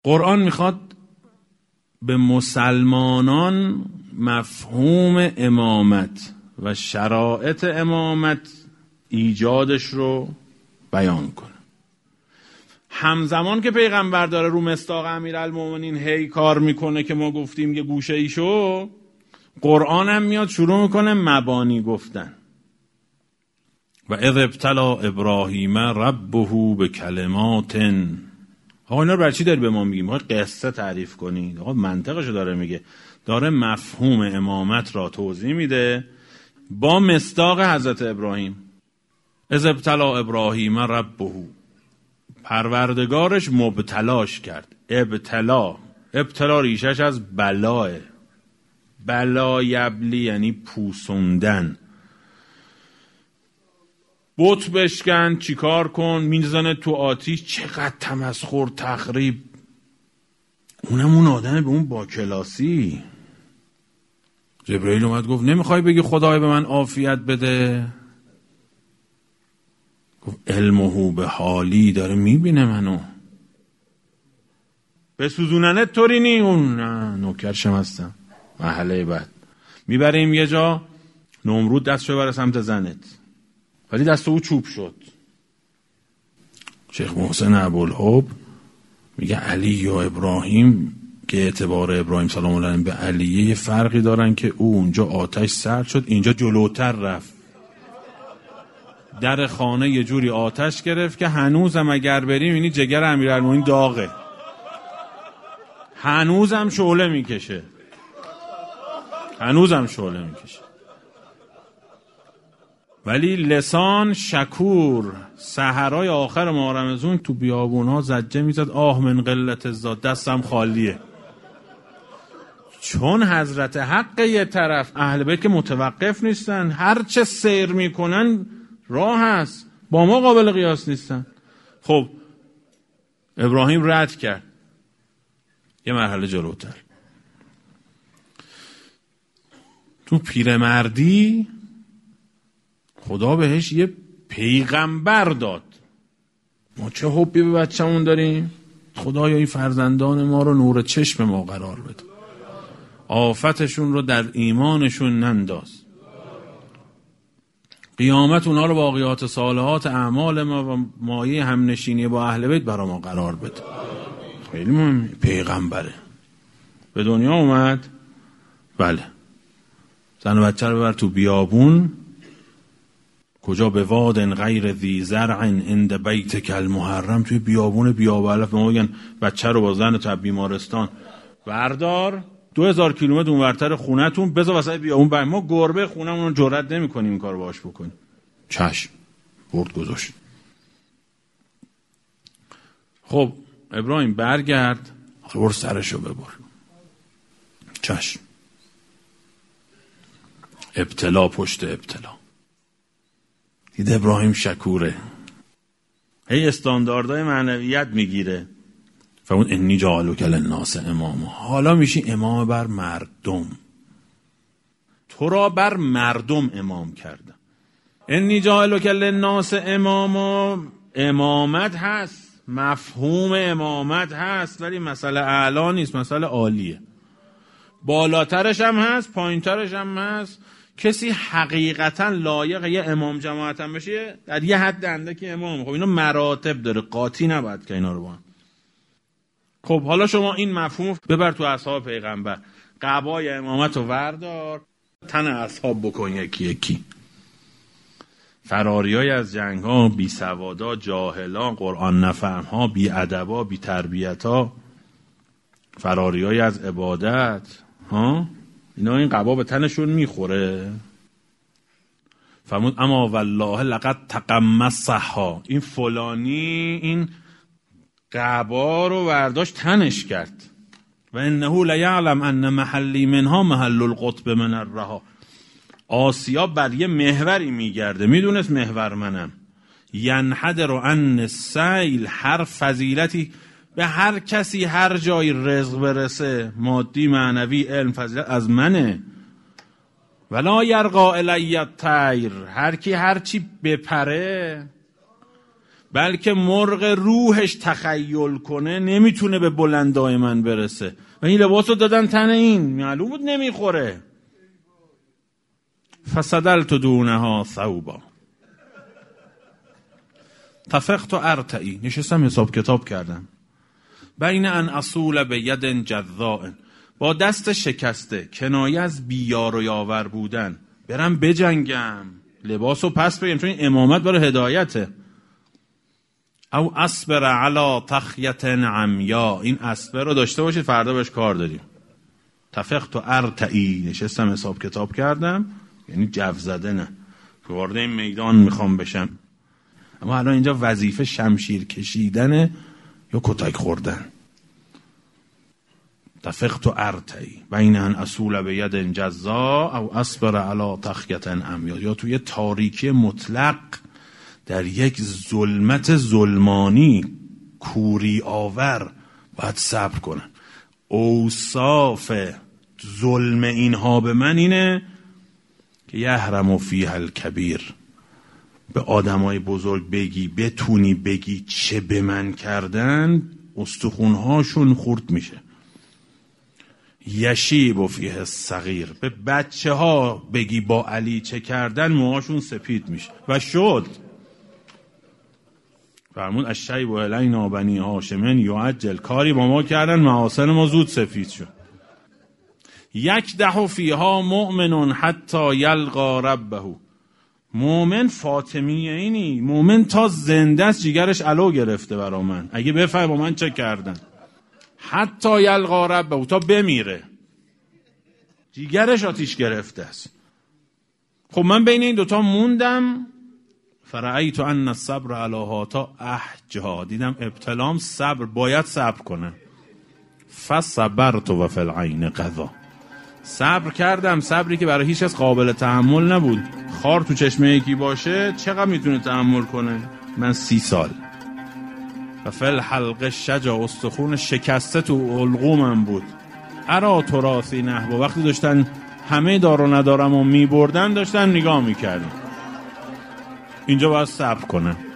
قرآن میخواد به مسلمانان مفهوم امامت و شرایط امامت ایجادش رو بیان کنه. همزمان که پیغمبر داره رو مصداق امیرالمومنین هی کار میکنه که ما گفتیم یه گوشه ایشو، قرآن هم میاد شروع میکنه مبانی گفتن. و اذ ابتلا ابراهیم ربه به کلمات. آقا اینا رو برای چی داری به ما میگیم؟ آقا قصه تعریف کنید. آقا منطقشو داره میگه، داره مفهوم امامت را توضیح میده با مصداق حضرت ابراهیم. اذ ابتلا ابراهیم ربه، پروردگارش مبتلاش کرد. ابتلا ریشش از بلاه، بلا یبلی یعنی پوسوندن. بت بشکن، چیکار کن، میزنه تو آتیش، چقدر تمسخر تخریب. اونم اون آدم به اون با کلاسی. جبرئیل اومد گفت نمیخوای بگی خدای به من عافیت بده؟ گفت علمه به حالی، داره میبینه منو. به سوزوننه طوری نی. اون نه، نوکرشم هستم. محله بعد میبریم یه جا، نمرود دستشو بره سمت زنت، ولی دست او چوب شد. شیخ محسن ابوالحب میگه علی و ابراهیم که اعتبار ابراهیم سلام الله علیه به علیه یه فرقی دارن که او اونجا آتش سرد شد، اینجا جلوتر رفت. در خانه یه جوری آتش گرفت که هنوزم اگر بریم اینی جگر امیرالمومنین داغه، هنوزم شعله میکشه. ولی لسان شکور سحرای آخر ماه رمضان تو بیابونها زجه میزد آه من قلت الزاد، دستم خالیه. چون حضرت حق یه طرف، اهل بیت که متوقف نیستن، هر چه سیر میکنن راه هست، با ما قابل قیاس نیستن. خب ابراهیم رد کرد یه مرحله جلوتر. تو پیرمردی خدا بهش یه پیغمبر داد. ما چه حبی به بچه‌مون داریم. خدایا این فرزندان ما رو نور چشم ما قرار بده، آفتشون رو در ایمانشون ننداز، قیامت اونها رو واقعات صالحات اعمال ما و مایه همنشینی با اهل بیت برا ما قرار بده. خیلی مهم. پیغمبره به دنیا اومد، بله، زن و بچه رو ببر تو بیابون. کجا؟ به واد غیر ذی زرع عند بیتک المحرم، توی بیابون بیابلف. به ما بگن بچه رو با زن تو بیمارستان بردار 2000 کیلومتر اونورتر خونتون بذار وسط بیابون. ما گربه خونمون رو جرئت نمی‌کنیم این کارو باهاش بکنیم. چشم، برد گذاشت. خب ابراهیم برگرد، برو سرشو ببر. چشم. ابتلا پشت ابتلا. دید ابراهیم شکوره، هی استانداردهای معنویت میگیره. و اون انی جعلک للناس اماما، حالا میشی امام بر مردم، تو را بر مردم امام کردم. انی جعلک للناس اماما، امامت هست، مفهوم امامت هست، ولی مسئله اعلا نیست، مسئله عالیه. بالاترش هم هست، پایینترش هم هست. کسی حقیقتا لایق یه امام جماعت هم بشه در یه حد اندکی امام. خب اینا مراتب داره، قاطی نباید که اینا رو با هم. خب حالا شما این مفهوم ببر تو اصحاب پیغمبر، قبای امامت رو وردار، تن اصحاب بکن یکی یکی. فراریای از جنگ ها، بی سوادا، جاهلان، قرآن نفهم ها، بی ادبا، بی تربیت ها، فراریای از عبادت ها، اینا این قبا به تنشون میخوره. فرمود اما والله لقد تقمصها، این فلانی این قبا رو ورداشت تنش کرد. و انه لیعلم ان محلی منها محل القطب من الرها، آسیا بر یه محوری میگرده، میدونست محور منم. ینحدر عن السیل، هر فضیلتی به هر کسی هر جای رزق برسه، مادی معنوی علم فضیلت، از منه. ولا یرقا الی الطیر، هر کی هر چی بپره بلکه مرغ روحش تخیل کنه نمیتونه به بلندای من برسه. و این لباس رو دادن تن این، معلوم بود نمیخوره. فسدلت دونها ثوبا تفقت ارتعی، نشستم حساب کتاب کردم. بین ان اصول به ید جذاء، با دست شکسته، کنایه از بیار و یاور بودن، برم بجنگم، لباسو پس بگم چون این امامت برای هدایته. او اصبر علی تخیت عمیا، این اصبر رو داشته باشید فردا بهش کار داریم. تفقت ارتعی، نشستم حساب کتاب کردم، یعنی جو زده نه، وارد این میدان میخوام بشم. اما الان اینجا وظیفه شمشیر کشیدنه یا کتک خوردن. تفقت ارتعی بین ان اصول به ید جزا او اصبر علی تخیت عمیا، یا توی تاریکی مطلق در یک ظلمت ظلمانی کوری آور باید صبر کنن. اوصاف ظلم اینها به من اینه که یحرم فیها الکبیر، به آدمای بزرگ بگی، بتونی بگی چه به من کردن، استخونهاشون خورد میشه. یشیب فیه الصغیر، به بچه ها بگی با علی چه کردن، موهاشون سپید میشه. و شد فرمود الشیب الینا بنی هاشم یعجل، کاری با ما کردن محاسن ما زود سفید شد. یک ده فیها مؤمن حتی یلقا ربه، مؤمن فاطمیه اینی، مؤمن تا زنده است جیگرش علو گرفته برا من، اگه بفهم با من چه کردن. حتی یلقا ربه، تا بمیره جیگرش آتیش گرفته است. خب من بین این دوتا موندم. فرأیت ان الصبر علی هاتا احجا، دیدم ابتلام صبر، باید صبر کنه. فصبرت و فی العین قضا، صبر کردم، صبری که برای هیچ کس قابل تحمل نبود. خار تو چشمه یکی باشه چقدر میتونه تحمل کنه؟ من 30 سال. و فی الحلقه شجا، استخون شکسته تو حلقومم بود. ارا تراثی نحو، وقتی داشتن همه دار و ندارم و میبردن داشتن نگاه میکردن. اینجا باید صبر کنه.